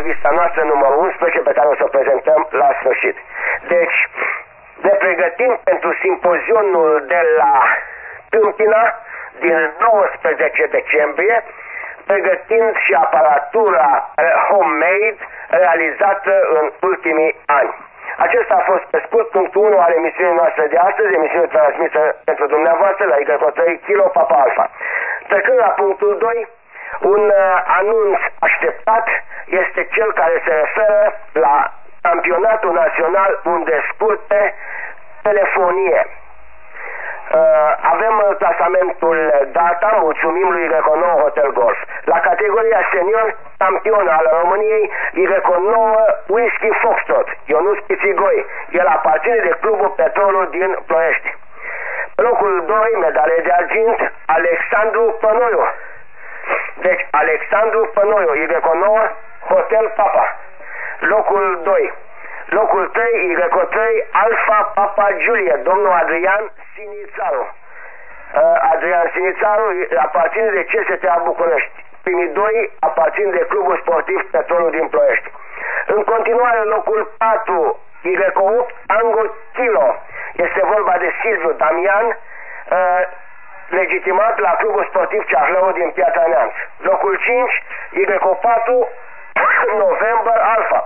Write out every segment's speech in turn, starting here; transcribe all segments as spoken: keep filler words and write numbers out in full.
revista noastră numărul unsprezece, pe care o să o prezentăm la sfârșit. Deci, ne pregătim pentru simpozionul de la Tâmpina din nouăsprezece decembrie, pregătind și aparatura homemade realizată în ultimii ani. Acesta a fost pe scurt punctul unu al emisiunii noastre de astăzi, emisiune transmisă pentru dumneavoastră la Y trei Kilo Papa Alpha. Trecând la punctul doi, un uh, anunț așteptat este cel care se referă la campionatul național unde scurte telefonie. Uh, avem clasamentul data, mulțumim lui Iveco nouă Hotel Golf. La categoria senior, campion al României, Iveco nouă Whisky Foxtrot, Ionuț Pițigoi. El aparține de Clubul Petrolul din Ploiești. Locul doi, medalie de argint, Alexandru Pănoiu. Deci, Alexandru Pănoiu, Iveco nouă Hotel Papa. Locul doi. Locul trei, Iveco trei Alfa Papa Juliet, domnul Adrian Sinițaru. Uh, Adrian Sinițaru aparține de C S T A București. Primii doi aparțin de Clubul Sportiv Petrolul din Ploiești. În continuare, locul patru, Iveco opt Tango Kilo. Este vorba de Silviu Damian, uh, legitimat la Clubul Sportiv Ceahlău din Piatra Neamț. Locul cinci, Iveco patru November Alpha.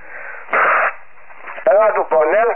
Radu Cornel,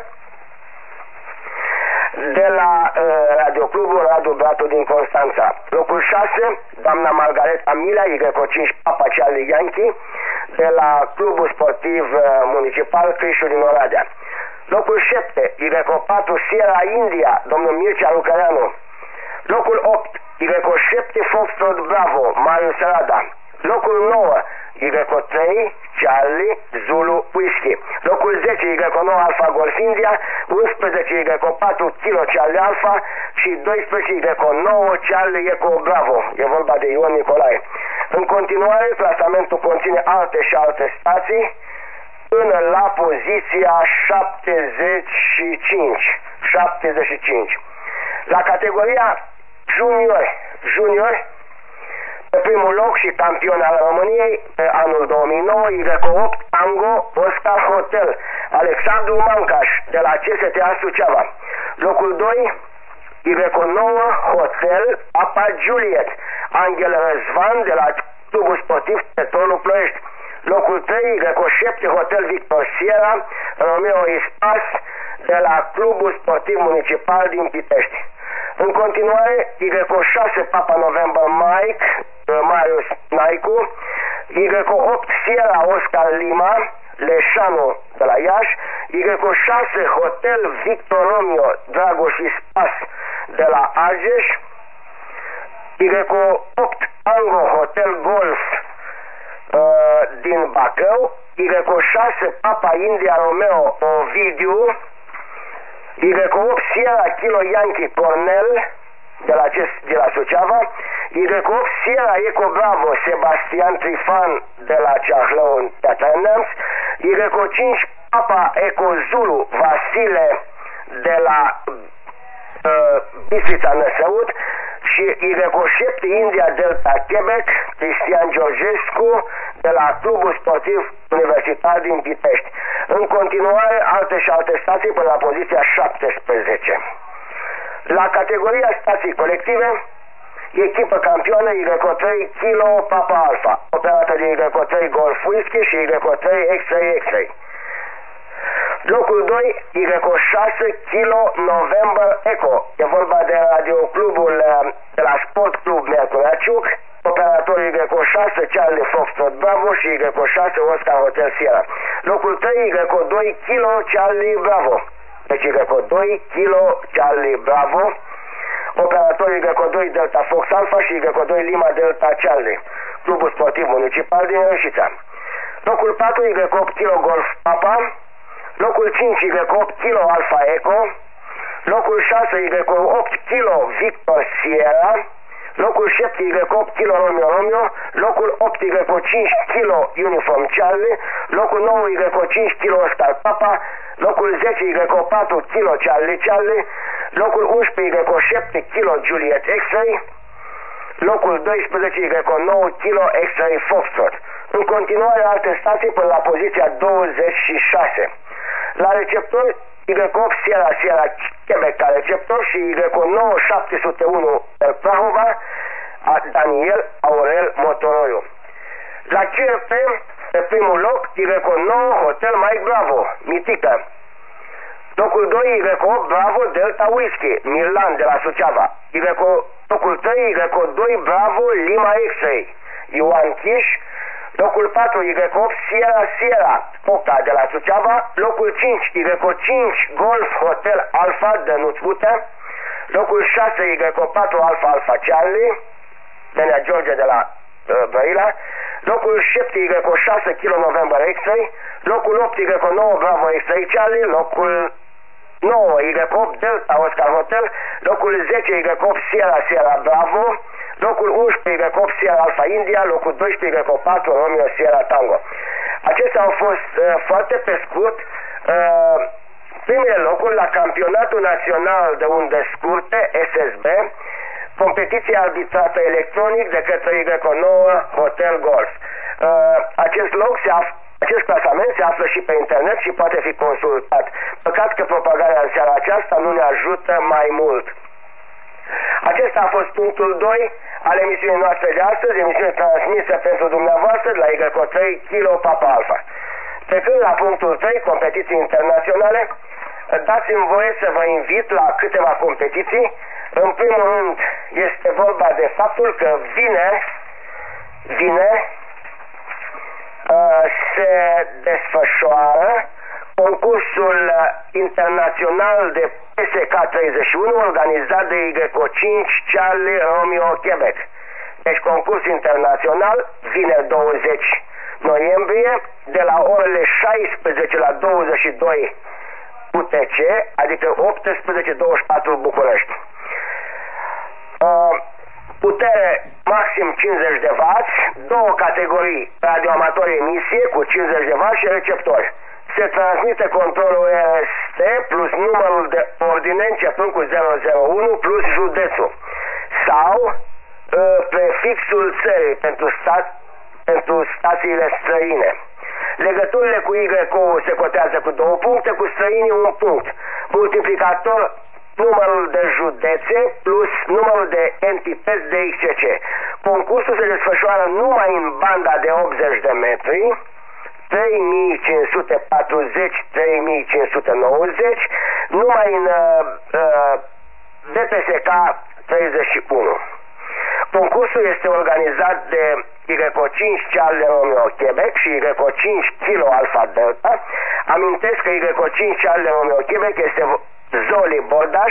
de la uh, Radioclubul Radu Bratu din Constanța. Locul șase, doamna Margareta Milea, Iveco cinci Papa Charlie Yankee, de la Clubul Sportiv uh, Municipal Crișul din Oradea. Locul șapte, Iveco patru Sierra India, domnul Mircea Lucăreanu. Locul opt, Iveco șapte Foxtrot Bravo, Marius Rada. Locul nouă, Iveco trei Charlie Zulu Whisky. Locul zece, Iveco nouă Alfa Golf India, unsprezece, Iveco patru Kilo Charlie Alfa și doisprezece, Iveco nouă Charlie Eco Bravo. E vorba de Ion Nicolae. În continuare, clasamentul conține alte și alte stații până la poziția șaptezeci și cinci. șaptezeci și cinci. La categoria junior, junior, pe primul loc și campion al României pe anul două mii nouă, Iveco opt Tango Oscar Hotel, Alexandru Mancaș de la C S T A Suceava. Locul doi, Iveco nouă Hotel Papa Juliet, Angel Răzvan de la Clubul Sportiv Petrolul Ploiești. Locul trei, Iveco șapte Hotel Victor Sierra, Romeo Ispas de la Clubul Sportiv Municipal din Pitești. În continuare, Iveco șase Papa November Mike, Marius Naicu, Iveco opt Sierra Oscar Lima, Leșanu de la Iași, Iveco șase Hotel Victor Romeo Dragoș Ispas de la Argeș, Iveco opt Tango Hotel Golf uh, din Bacău, Iveco șase Papa India Romeo Ovidiu, Iveco opt Sierra Kilo Yankee Cornel de la, de la Suceava, Iveco opt Sierra Eco Bravo Sebastian Trifan de la Ceahlău în Piatra Neamț, Iveco cinci Papa Eco Zulu Vasile de la uh, Bistrița Năsăut și Iveco șapte India Delta Quebec Cristian Georgescu de la Clubul Sportiv Universitar din Pitești. În continuare, alte și alte stații până la poziția șaptesprezece. La categoria stații colective, echipă campioană Iveco trei Kilo Papa Alpha, operată de Iveco trei Golf Whisky și Iveco trei X-Ray X-Ray. Locul doi, Iveco șase Kilo November Eco. E vorba de radioclubul de la Sport Club Mercuraciuc, operatorul Iveco șase Charlie Foxtrot Bravo și Iveco șase Oscar Hotel Sierra. Locul trei, Iveco doi Kilo Charlie Bravo. Deci Iveco doi Kilo Charlie Bravo, operatorul Iveco doi Delta Fox Alpha și Iveco doi Lima Delta Charlie, Clubul Sportiv Municipal din Reșița. Locul patru, Iveco opt Kilo Golf Papa. Locul cinci, Iveco opt Kilo Alpha Eco. Locul șase, Iveco opt Kilo Victor Sierra. Locul șapte, Iveco opt Kilo Romeo Romeo. Locul opt, Iveco cinci Kilo Uniform Charlie. Locul nouă, Iveco cinci Kilo Oscar Papa. Locul zece, Iveco patru Kilo Charlie Charlie. Locul unsprezece, Iveco șapte Kilo Juliet X-Ray. locul doisprezece Y nouă Kilo X-Ray Foxtrot. În continuare alte stații până la poziția douăzeci și șase. La receptor Y opt Sierra Sierra Quebec ca receptor și Y nouă șapte sute unu Prahova a Daniel Aurel Motoroiu. La C R P, pe primul loc, Y nouă Hotel Mike Bravo, Mitică. Locul doi, Y opt Bravo Delta Whisky, Milan de la Suceava. Locul trei, Y doi Bravo Lima X-Ray, Ioan Chiș. Locul patru, Y opt Sierra Sierra, Oca de la Suceava. Locul cinci, Y cinci Golf Hotel Alpha de Nuțbută. Locul șase, Y patru Alpha Alpha Charlie, Nenea George de la uh, Brăila. Locul șapte, Y șase Kilo November X-Ray. Locul opt, Y nouă Bravo X-Ray Charlie. Locul nouă, Y opt Delta Oscar Hotel. Locul zece, Y opt Sierra Sierra Bravo. Locul unsprezece, Y opt Sierra Alpha India. Locul doisprezece, Y patru Romeo Sierra Tango. Acestea au fost uh, foarte pe scurt uh, primele locuri la Campionatul Național de Unde Scurte, S S B, competiție arbitrată electronic de către Y nouă Hotel Golf. Uh, acest loc se află Acest clasament se află și pe internet și poate fi consultat. Păcat că propagarea în seara aceasta nu ne ajută mai mult. Acesta a fost punctul doi al emisiunii noastre de astăzi, emisiune transmisă pentru dumneavoastră de la Y trei Kilo Papa Alpha. Trecând la punctul trei, competiții internaționale, dați-mi voie să vă invit la câteva competiții. În primul rând este vorba de faptul că vineri, vineri, se desfășoară concursul internațional de P S K treizeci și unu organizat de Y cinci Charlie Romeo Quebec. Deci concurs internațional, vineri douăzeci noiembrie, de la orele șaisprezece la douăzeci și doi U T C, adică optsprezece douăzeci și patru București. Uh, Putere maxim cincizeci de wați, două categorii, radioamatori emisie cu cincizeci de wați și receptori. Se transmite controlul R S T plus numărul de ordine începând cu zero zero unu plus județul sau uh, prefixul țării pentru, stat, pentru stațiile străine. Legăturile cu Y se cotează cu două puncte, cu străinii un punct. Multiplicator numărul de județe plus numărul de entități de X C C. Concursul se desfășoară numai în banda de optzeci de metri, trei mii cinci sute patruzeci - trei mii cinci sute nouăzeci, numai în uh, D P S K treizeci și unu. Concursul este organizat de Y cinci Charlie Romeo Quebec și Y cinci Kilo Alpha Delta. Amintesc că Y cinci Charlie Romeo Quebec este Zoli Bordaș,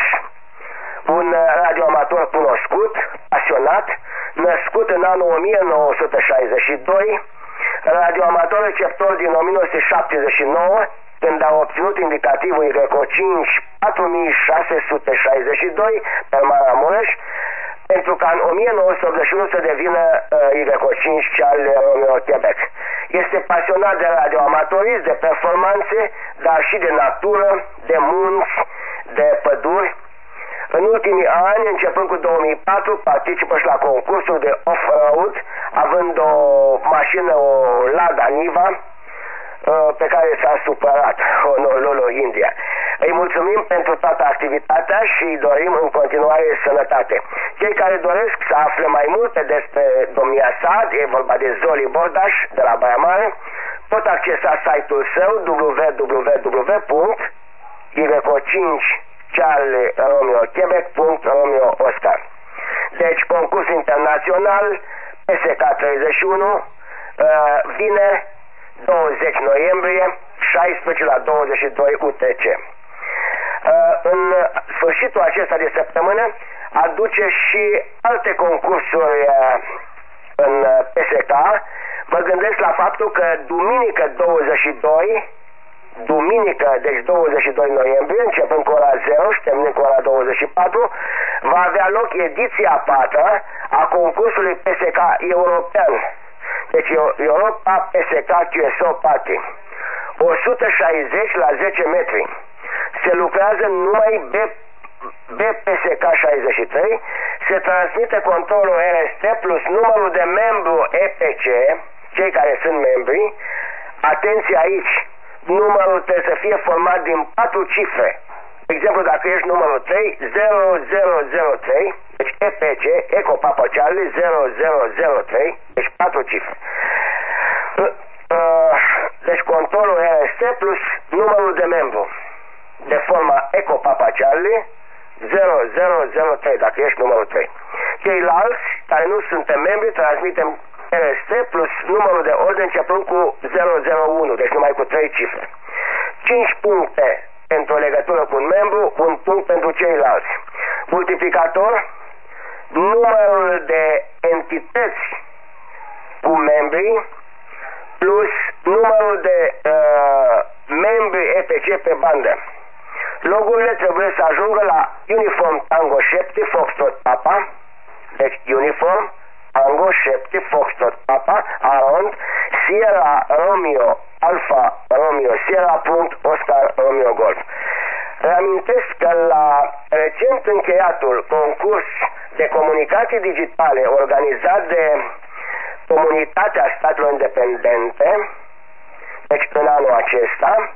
un radioamator cunoscut, pasionat, născut în anul o mie nouă sute șaizeci și doi, radioamator receptor din o mie nouă sute șaptezeci și nouă, când a obținut indicativul Y cinci patru mii șase sute șaizeci și doi pe Maramureș, pentru ca în o mie nouă sute optzeci și unu să devină uh, Y cinci Charlie Romeo Quebec. Este pasionat de radioamatorism, de performanțe, dar și de natură, de munți, de păduri. În ultimii ani, începând cu două mii patru, participă și la concursul de off-road, având o mașină, o Lada Niva, pe care s-a supărat Honolulu, India. Îi mulțumim pentru toată activitatea și îi dorim în continuare sănătate. Cei care doresc să afle mai multe despre domnia sa, e vorba de Zoli Bordaș de la Baia Mare, pot accesa site-ul său w w w punct y cinci charlie romeo quebec punct romeo oscar. Deci concurs internațional P S K treizeci și unu, vineri douăzeci noiembrie, șaisprezece la douăzeci și doi U T C. În sfârșitul acesta de săptămână aduce și alte concursuri în P S K. Mă gândesc la faptul că duminică douăzeci și doi, duminică, deci douăzeci și doi noiembrie, începând cu ora zero și terminând cu ora douăzeci și patru, va avea loc ediția a patra a concursului P S K european. Deci Europa P S K Q S O Party. o sută șaizeci la zece metri. Se lucrează numai B P S K șaizeci și trei, se transmite controlul R S T plus numărul de membru E P C, cei care sunt membri. Atenție aici, numărul trebuie să fie format din patru cifre. De exemplu, dacă ești numărul trei, zero zero zero trei, deci E P C, Eco Papa Charlie, zero zero zero trei, deci patru cifre. Deci controlul R S T plus numărul de membru de forma Eco Papa Charlie, zero zero zero trei, dacă ești numărul trei. Ceilalți care nu suntem membri transmitem R S T plus numărul de ordine începând cu zero zero unu, deci numai cu trei cifre. cinci puncte pentru o legătură cu un membru, un punct pentru ceilalți. Multiplicator, numărul de entități cu membrii plus numărul de uh, membri E P C pe bandă. Logurile trebuie să ajungă la Uniform Tango șapte Foxtrot Papa, deci Uniform Tango șapte Foxtrot Papa, Arond, Sierra Romeo Alpha Romeo Sierra punct Oscar Romeo Golf. Reamintesc că la recent încheiatul concurs de comunicații digitale organizat de Comunitatea Statelor Independente, deci în anul acesta,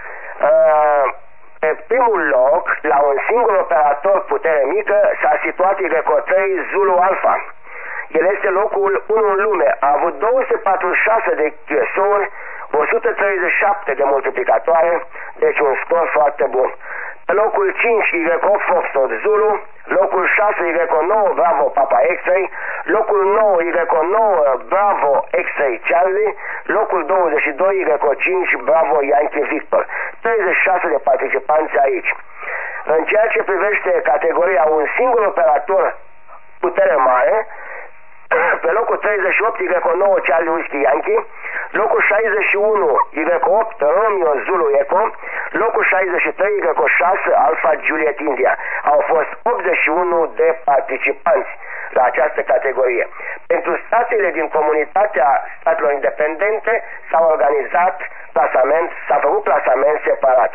pe primul loc, la un singur operator putere mică, s-a situat Y trei Zulu Alpha. El este locul unu în lume, a avut două sute patruzeci și șase de Q S O-uri, o sută treizeci și șapte de multiplicatoare, deci un scor foarte bun. Pe locul cinci Y opt Foxtrot Zulu, locul șase Y nouă Bravo Papa X-Ray, locul nouă Y nouă Bravo X-Ray Charlie, locul douăzeci și doi Y cinci Bravo Yankee Victor. treizeci și șase de participanți aici. În ceea ce privește categoria un singur operator putere mare, pe locul treizeci și opt Y nouă Charlie Whiskey Yankee, locul șaizeci și unu Y opt Romeo Zulu Echo, locul șaizeci și trei Y șase Alpha Juliet India. Au fost optzeci și unu de participanți la această categorie. Pentru stațiile din Comunitatea Statelor Independente s-a organizat plasament, s-a făcut plasament separat.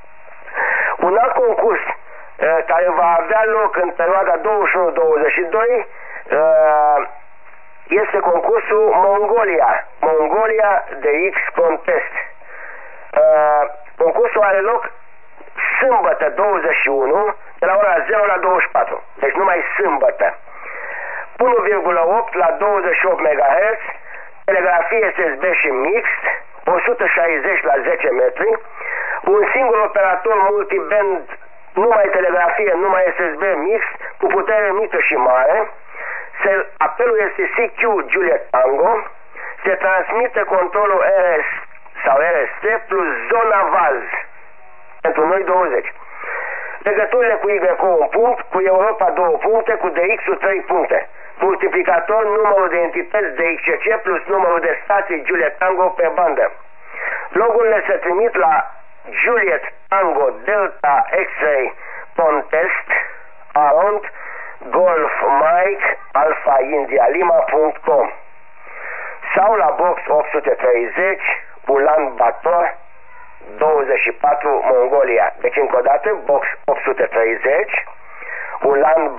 Un alt concurs uh, care va avea loc în perioada douăzeci și unu douăzeci și doi uh, este concursul Mongolia, Mongolia de X Contest. Uh, concursul are loc sâmbătă douăzeci și unu de la ora zero la douăzeci și patru, deci numai sâmbătă. unu virgulă opt la douăzeci și opt megahertz, telegrafie S S B și mixt, o sută șaizeci la zece metri, un singur operator multiband, numai telegrafie, numai S S B mixt, cu putere mică și mare. Se, apelul este C Q Juliet Tango, se transmite controlul R S sau R S T plus zona vaz pentru noi douăzeci. Legăturile cu Y un punct, cu Europa două puncte, cu D X trei puncte. Multiplicator, numărul de entități D X C C plus numărul de stații Juliet Tango pe bandă. Logurile se trimit la Juliet Tango Delta X-Ray Contest Arond Golf Mike Alpha India Lima punct com sau la box opt sute treizeci Ulan Bator douăzeci și patru Mongolia. Deci încă o dată box opt sute treizeci Ulan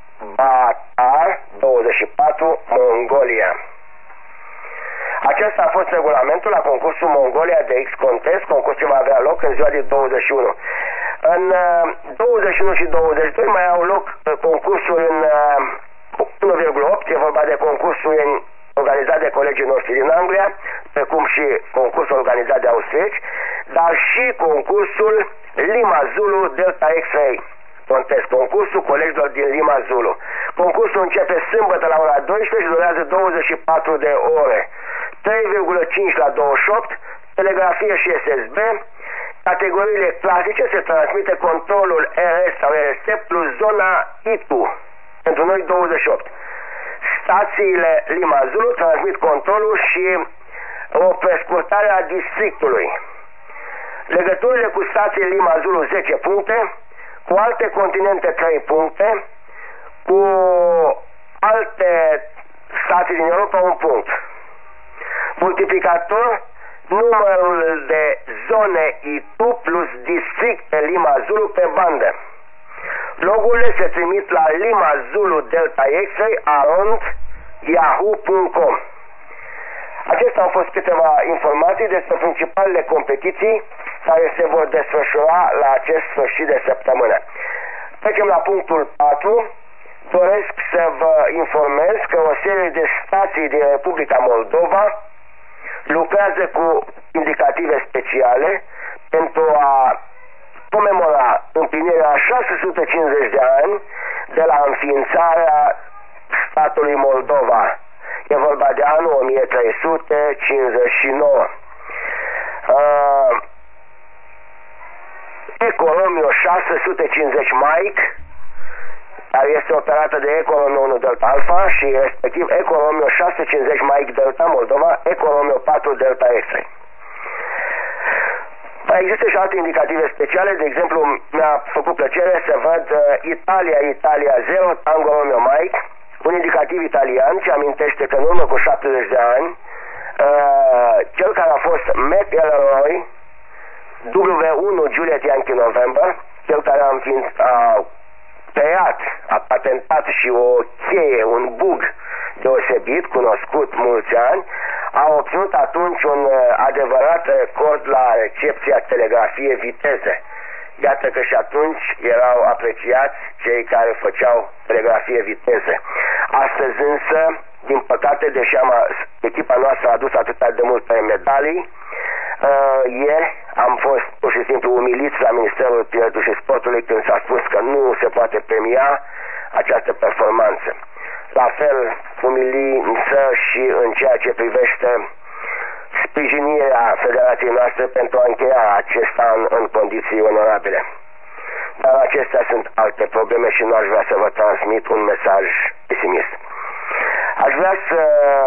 Bator douăzeci și patru Mongolia. Acesta a fost regulamentul la concursul Mongolia de X Contest, concursul va avea loc în ziua de douăzeci și unu. În douăzeci și unu și douăzeci și doi mai au loc concursuri în unu virgulă opt, e vorba de concursuri organizate de colegii noștri din Anglia, precum și concursul organizat de austrieci, dar și concursul Lima Zulu Delta X-Ray Contest, concursul colegilor din Lima Zulu. Concursul începe sâmbătă la ora douăsprezece și durează douăzeci și patru de ore. trei virgulă cinci la douăzeci și opt, telegrafie și S S B. Categoriile clasice se transmite controlul R S sau R S T plus zona I T U pentru noi douăzeci și opt. Stațiile Lima Zulu transmit controlul și o prescurtare a districtului. Legăturile cu stațiile Lima Zulu zece puncte, cu alte continente trei puncte, cu alte stații din Europa un punct. Multiplicator, numărul de zone I T U plus districte Lima Zulu pe bandă. Logurile se trimit la Lima Zulu Delta X-ray arond yahoo punct com. Acestea au fost câteva informații despre principalele competiții care se vor desfășura la acest sfârșit de săptămână. Trecem la punctul patru. Doresc să vă informez că o serie de stații din Republica Moldova lucrează cu indicative speciale pentru a comemora împlinirea șase sute cincizeci de ani de la înființarea statului Moldova. E vorba de anul o mie trei sute cincizeci și nouă. Uh, Eco Romeo șase sute cincizeci Mike, care este operată de Eco Romeo unu Delta Alpha, și respectiv Eco Romeo șase sute cincizeci Mike Delta Moldova, Eco Romeo patru Delta X-ray. Mai există și alte indicative speciale, de exemplu mi-a făcut plăcere să văd uh, Italia, Italia zero Tango Romeo Mike, un indicativ italian ce amintește că în urmă cu șaptezeci de ani uh, cel care a fost Mac Elroy W unu Juliet Yankee November, cel care a, înființ, a tăiat, a patentat și o cheie, un bug deosebit, cunoscut mulți ani, a obținut atunci un uh, adevărat record la recepția telegrafie viteze. Iată că și atunci erau apreciați cei care făceau telegrafie viteze. Astăzi însă, din păcate, deși am, echipa noastră a adus atât de multe medalii, uh, ieri am fost pur și simplu umiliți la Ministerul Tineretului și Sportului când s-a spus că nu se poate premia această performanță. La fel umilință și în ceea ce privește sprijinirea federației noastre pentru a încheia acest an în condiții onorabile. Dar acestea sunt alte probleme și nu aș vrea să vă transmit un mesaj pesimist. Aș vrea să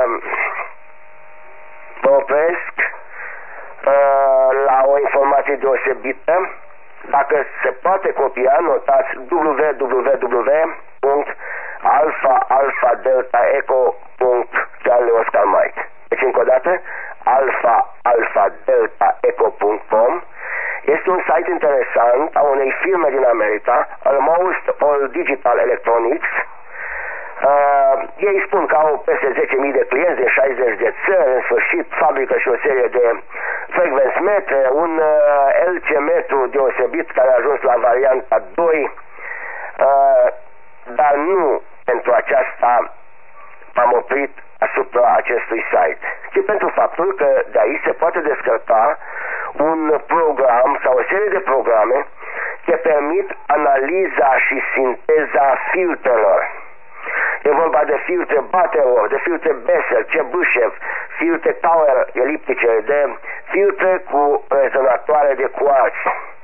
vă opresc uh, la o informație deosebită. Dacă se poate copia, notați w w w punct alfa alfa delta eco punct Charlie Oscar Mike. Deci încă o dată, alfa alfa delta eco punct com. Este un site interesant a unei firme din America, Almost All Digital Electronics. Uh, ei spun că au peste zece mii de clienți din șaizeci de țări, în sfârșit fabrică și o serie de frecvenț metre, un uh, L C metru deosebit care a ajuns la varianta doi, uh, dar nu pentru aceasta m-am oprit asupra acestui site, ci pentru faptul că de aici se poate descărca un program sau o serie de programe ce permit analiza și sinteza filtrelor. E vorba de filtre Butterworth, de filtre Bessel, Chebyshev, filtre Tower eliptice, de filtre cu rezonatoare de quartz.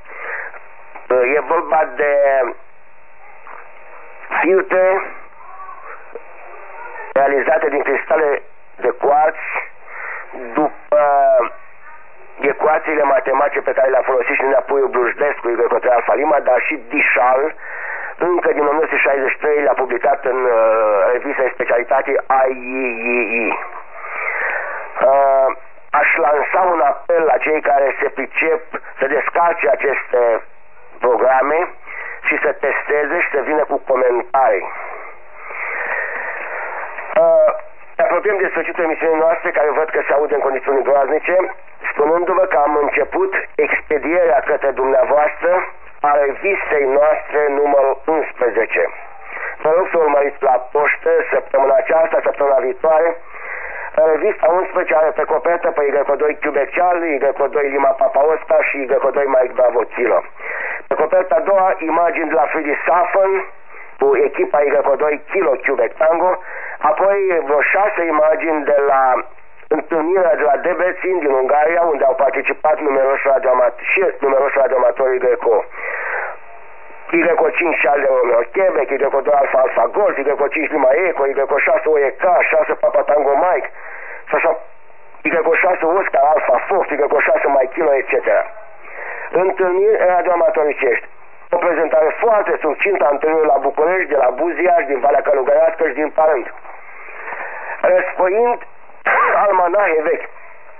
E vorba de filtre realizate din cristale de quartz după ecuațiile matematice pe care le-a folosit și Nenea Puiu Brujdescu, Igor Cotrea Alfa Lima, dar și Dișal, încă din o mie nouă sute șaizeci și trei, l-a publicat în uh, revista de specialitate I E E E. Uh, aș lansa un apel la cei care se pricep să descarce aceste programe și să testeze și să vină cu comentarii. Uh, ne apropiem de sfârșitul emisiunii noastre, care văd că se aude în condiții groaznice, spunându-vă că am început expedierea către dumneavoastră a revistei noastre numărul unsprezece. Vă rog să urmăriți la poștă săptămâna aceasta, săptămâna viitoare. Revista unsprezece are pe copertă pe Y doi Quebec Charlie, Y doi Lima Papa Oscar și Y doi Mike Bravo Kilo. Pe coperta a doua, imagini de la Friedrich Safen cu echipa Y doi Kilo Quebec Tango, apoi vreo șase imagini de la întâlnirea de la Debrecen din Ungaria, unde au participat numeroși radioamatori și numeroși radioamatori Greco. Y cinci Charlie Romeo Quebec, Y doi Alfa Alfa Golf, Y cinci Lima Eco, Y șase O E K, șase Papa Tango Mike, și așa, Y șase Oscar Alfa Fox, Y șase Mike Kilo, et cetera. Întâlniri radioamatoricești. O prezentare foarte succintă a întâlnirii la București, de la Buziaș, din Valea Călugărească și din Parând. Răspăind almanahe vechi.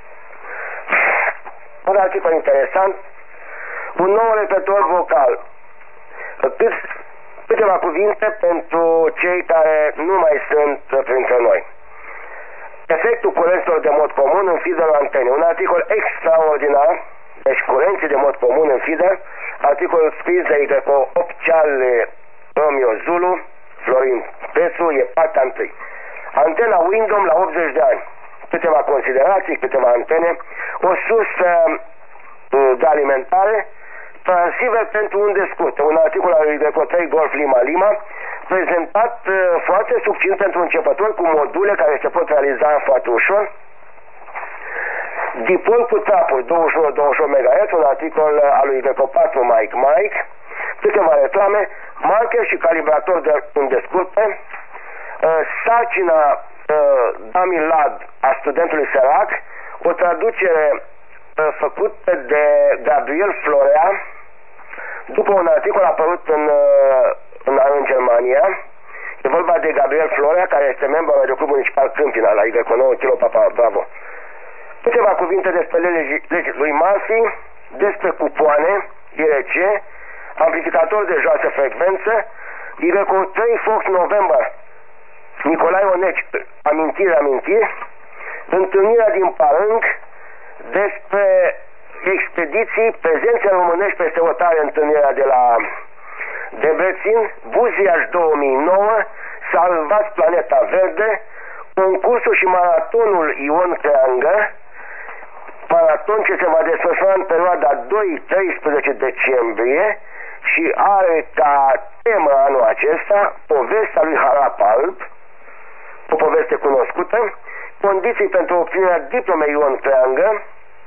Un articol interesant, un nou repertor vocal. Cât Câteva cuvinte pentru cei care nu mai sunt printre noi. Efectul curenților de mod comun în feeder antene. Un articol extraordinar, deci curenții de mod comun în feeder, articol scris de Y opt Charlie Romeo Zulu, Florin Pețu, e partea întâi. Antena Windom la optzeci de ani. Câteva considerații, câteva antene, o sursă de alimentare, transceiver pentru unde scurte. Un articol al lui Y trei Golf Lima Lima, prezentat uh, foarte succint pentru începători, cu module care se pot realiza foarte ușor. Dipol cu trapuri douăzeci și unu douăzeci și opt megahertz, un articol al lui Y patru Mike Mike, câteva reclame, marker și calibrator de unde scurte, uh, sarcina uh, Dami Lad a studentului sărac, o traducere uh, făcută de Gabriel Florea, după un articol apărut în, în, în Germania. E vorba de Gabriel Florea, care este membru al Radioclubul Municipal Câmpina, la Y nouă Kilo Papa Bravo. Câteva cuvinte despre legea lui Murphy, despre cupoane, I R C, amplificator de joasă frecvență, Y trei Fox November, Nicolae Oneci, amintiri, amintiri, întâlnirea din Parâng, despre expediții, prezențe românești peste hotare, întâlnirea de la Debrecen, Buziaș două mii nouă, Salvați Planeta Verde, concursul și maratonul Ion Creangă, maraton ce se va desfășura în perioada doi treisprezece decembrie și are ca temă anul acesta povestea lui Harap Alb, o poveste cunoscută, condiții pentru obținerea diplomei Ion Creangă,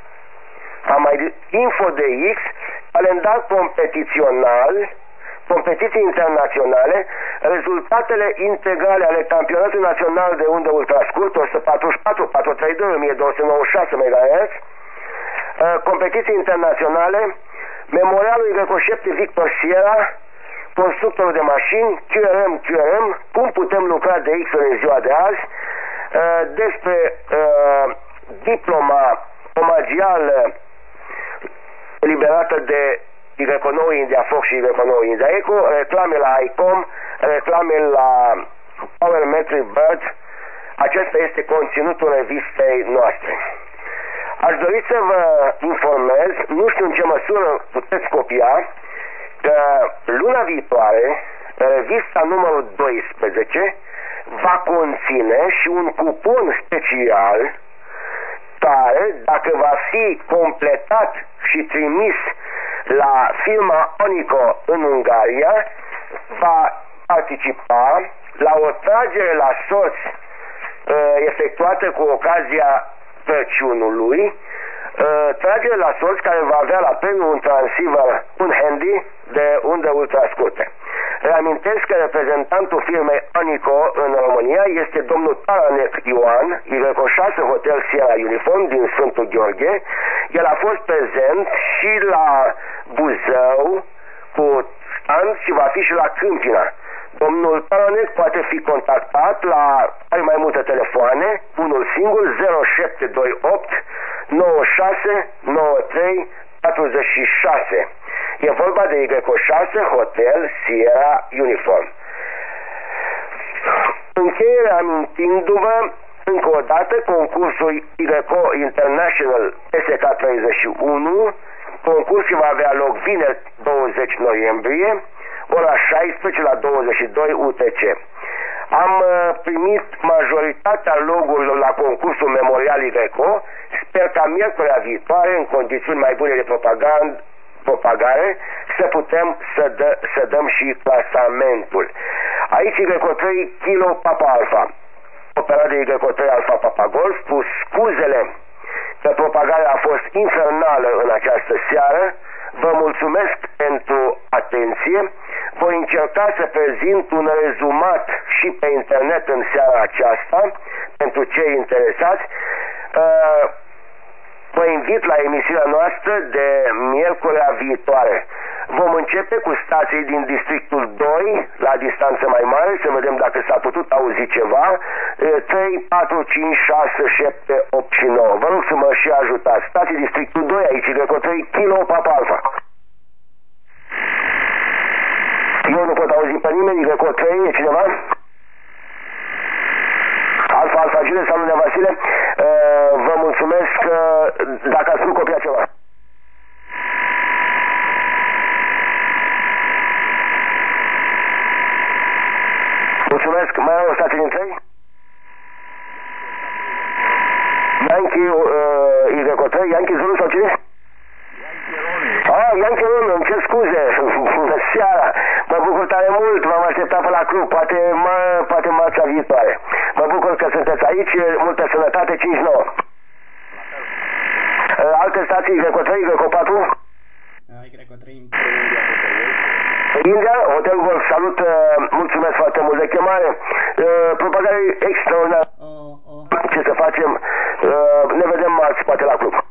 am mai Info de X, calendar competițional, competiții internaționale, rezultatele integrale ale campionatului național de undă ultrascurt o sută patruzeci și patru patru sute treizeci și doi o mie două sute nouăzeci și șase megahertz, competiții internaționale, memorialul Y șapte Victor Sierra, constructorul de mașini, Q R M Q R M, cum putem lucra de X în ziua de azi, despre uh, diploma omagială eliberată de Y nouă India Fox și Y nouă India Eco, reclame la ICOM, reclame la Power Metric Bird. Acesta este conținutul revistei noastre. Aș dori să vă informez, nu știu în ce măsură puteți copia, că luna viitoare, revista numărul doisprezece va conține și un cupon special care, dacă va fi completat și trimis la firma Onico în Ungaria, va participa la o tragere la sorți uh, efectuată cu ocazia Crăciunului, uh, tragere la sorți care va avea la premiu un transceiver, un handy de undă ultrascurte. Reamintesc că reprezentantul firmei Onico în România este domnul Taranec Ioan, Y șase Hotel Sierra Uniform din Sfântul Gheorghe. El a fost prezent și la Buzău cu stand și va fi și la Câmpina. Domnul Taranec poate fi contactat la, are mai multe telefoane, unul singur, zero șapte doi opt nouă șase nouă trei patruzeci și șase. E vorba de Y șase Hotel Sierra Uniform. Încheiere amintindu-vă încă o dată concursul Y International S K treizeci și unu, concursul va avea loc vineri douăzeci noiembrie, ora șaisprezece la douăzeci și doi U T C. Am primit majoritatea logurilor la concursul Memorial Y, sper ca miercurea viitoare, în condiții mai bune de propagandă, propagare, să putem să, dă, să dăm și clasamentul. Aici Y trei Kilo Papa Alpha, operat de Y trei Alpha Papa Golf, cu scuzele că propagarea a fost infernală în această seară. Vă mulțumesc pentru atenție. Voi încerca să prezint un rezumat și pe internet în seara aceasta pentru cei interesați. Uh, Vă invit la emisiunea noastră de miercurea viitoare. Vom începe cu stații din districtul doi, la distanță mai mare, să vedem dacă s-a putut auzi ceva. trei, patru, cinci, șase, șapte, opt și nouă. Vă rog să mă și ajutați. Stații districtul doi, aici, de trei Kilo Papa Alpha. Eu nu pot auzi pe nimeni, de cod trei, e cineva? Alfa, Alfa, Gile, salut de Vasile. Uh, vă mulțumesc uh, dacă ați nu copiat ceva. Mulțumesc, mai au o stație din trei? Yankee, uh, Y trei, Yankee Zulu sau cine? Ah, Yankee Romeo, îmi cer scuze. Bună seara. Mă bucur tare mult, v-am așteptat pe la club, poate, mă, poate marțea viitoare. Mă bucur că sunteți aici, multă sănătate, cinci nouă. Alte stații, Y trei, Y patru? Y trei. India, Hotel Golf, salut, mulțumesc foarte mult de chemare. Propagare extraordinară. Oh, oh. Ce să facem? Ne vedem marți, poate la club.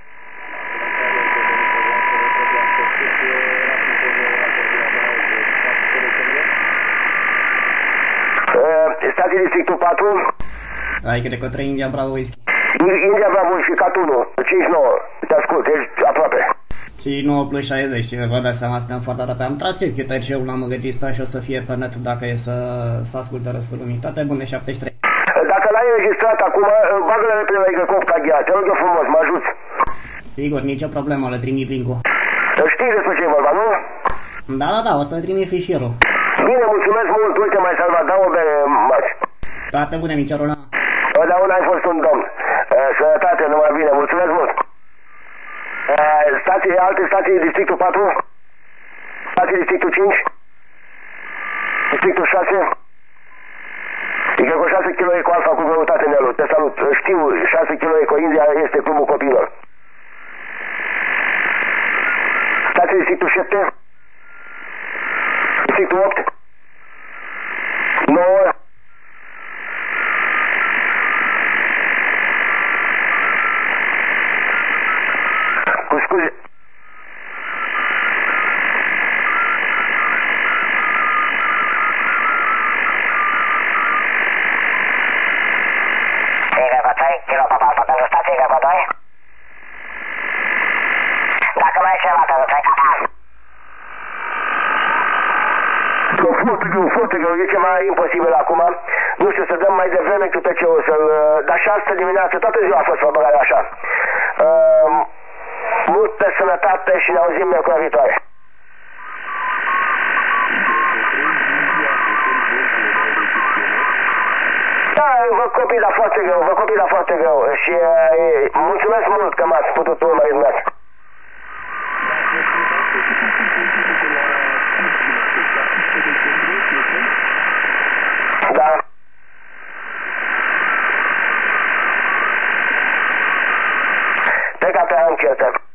Stație Districtul patru? Y trei, India Bravo Whisky. India Bravo Unificat unu, cinci nouă, te ascult, ești aproape. cinci nouă plus șaizeci, vă dați seama, suntem foarte aproape. Am tras eu chităceul, l-am înregistrat și o să fie pe net dacă e să, să asculte restul lumii. Toate bune, șaptezeci și trei. Dacă l-ai înregistrat acum, bagă-le repede la Y Cagea, te rog eu frumos, mă ajuți. Sigur, nicio problemă, le trimit link-ul. Știi despre ce e vorba, nu? Da, da, da, o să trimit fișierul. Bine, mulțumesc mult, uite, mai salvat, dau o bere, Maci. Toate bune, Miciorul. Totdeauna ai fost un domn. Sănătate, numai bine, mulțumesc mult. Stații, alte stații, Districtul patru? Stații Districtul cinci? Districtul șase? E cu șase kilograme cu Alfa cu greutate, Nelu, te salut. Știu, șase kilograme cu India este clubul copiilor. Stații Districtul șapte? Districtul opt? nouă? Cu scuze. Kilo Papa Alfa pentru stație, Y doi. Dacă mai e ceva, pentru trei capa. Foarte greu, foarte greu, e ceva imposibil acum. Nu știu, să dăm mai devreme câte ce o să-l... Dar și astă dimineață, toată ziua a fost propagare așa. Uh, multă sănătate și ne auzim miercuri viitoare. Da, vă copii, dar foarte greu, vă copii, dar foarte greu. Și uh, mulțumesc mult că m-ați putut urmări dumneavoastră. Da. Pe ca pe anchetă.